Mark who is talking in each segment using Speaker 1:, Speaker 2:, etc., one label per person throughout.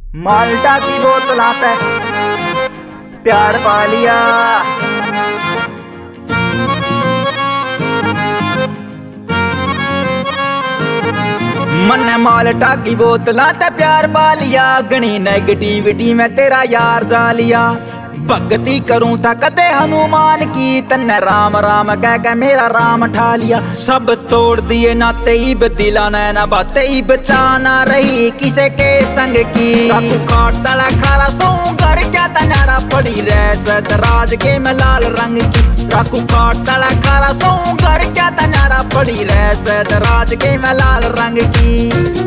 Speaker 1: माल्टा की बोतल पे प्यार पा लिया। मन माल्टा की बोतल ते प्यार पा लिया। गणी नेगेटिविटी में तेरा यार जा लिया। भक्ति करूं था कदे हनुमान की, तन्ने राम राम कह के मेरा राम ठा लिया। सब तोड़ दिए नाते इब दिला नैना बातें इब चाना रही किसे के संग की। तू काट तला खारा सो घर क्या तनारा पड़ी रह सतराज के में लाल रंग की। राकू काट तला खारा सो घर क्या तनारा पड़ी रह सतराज के में लाल रंग की।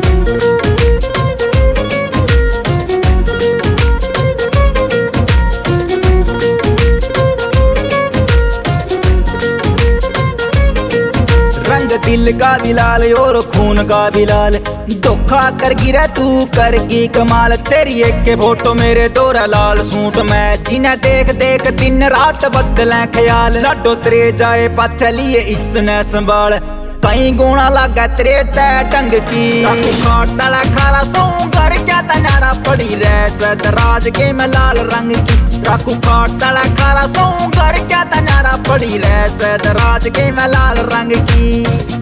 Speaker 1: दिल का दिलाल और खून का भी लाल, धोखा कर गिरा तू करगी कमाल। तेरी एक के फोटो मेरे दोरा लाल सूट में, जिन्हें देख देख दिन रात बदले ख्याल। लाडो तेरे जाए पा चलिए इसने संभाल, कहीं गुणा लगा तेरे तय ढंग की। तला खारा सो घर क्या तनारा पड़ी रह सतराज के में लाल रंग की। राकू काट तला खारा सो घर क्या तनारा पड़ी रह सतराज के में लाल रंग की।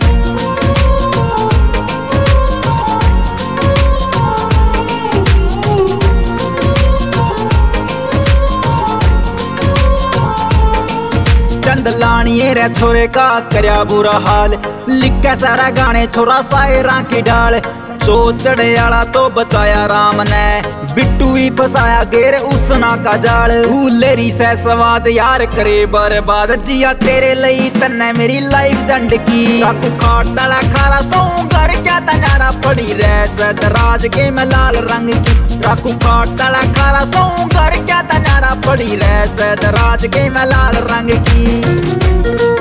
Speaker 1: चंद लानिए रे छोरे का करया बुरा हाल, लिखा सारा गाने छोरा सायरा की डाल। चो चढ़े आला तो बचाया राम ने, बिट्टू ही फसाया गेर उसना का जाल। लेरी से सवाद यार करे बर्बाद, जिया तेरे लई तन्ने मेरी लाइफ झंड की। राकू काट तला खारा सो घर क्या तनारा पड़ी रह सतराज के में लाल रंग की। राकू काट तला खारा सो घर क्या तनारा पड़ी रह सतराज के में लाल रंग की।